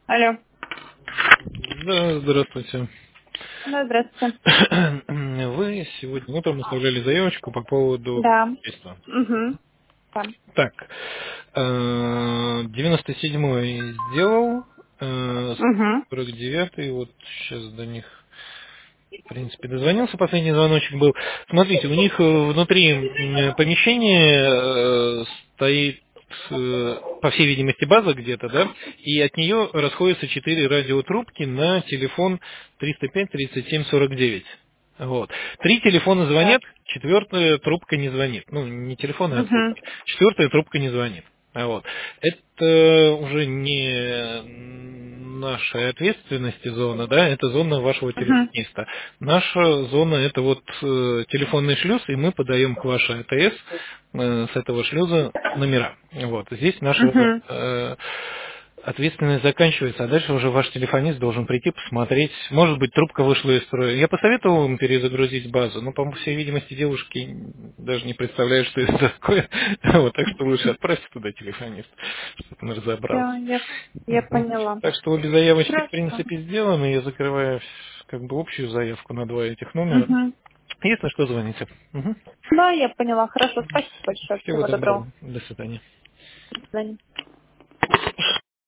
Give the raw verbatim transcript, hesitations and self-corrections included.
Алло. Да, здравствуйте. Да, здравствуйте. Вы сегодня утром оставляли заявочку по поводу Да. убийства. Угу. Да. Так, э, девяносто седьмой сделал, э, Угу. сорок девятый, вот сейчас до них, в принципе, дозвонился, последний звоночек был. Смотрите, у них э, внутри м, помещения э, стоит, э, по всей видимости, база где-то, да, и от нее расходятся четыре радиотрубки на телефон триста пять тридцать семь сорок девять. Вот. Три телефона Так. звонят, четвертая трубка не звонит. Ну, не телефоны, а Угу. трубки. Четвертая трубка не звонит. А Вот. Это уже не нашей ответственности зона, да, это зона вашего Угу. телефониста. Наша зона это вот э, телефонный шлюз, и мы подаем к вашей АТС э, с этого шлюза номера. Вот. Здесь наша Угу. э, ответственность заканчивается, а дальше уже ваш телефонист должен прийти, посмотреть. Может быть, трубка вышла из строя. Я посоветовал им перезагрузить базу, но, по всей видимости, девушки даже не представляют, что это такое. Вот, так что лучше отправьте туда телефонист, чтобы он Все, разобрался. я, я Мгм. поняла. Так что обе заявочки, в Хорошо. принципе, сделаны. Я закрываю как бы общую заявку на два этих номера. Угу. Если что, звоните. Мгм. Да, я поняла. Хорошо. Спасибо большое. Всего Всего доброго. доброго. До свидания. До свидания.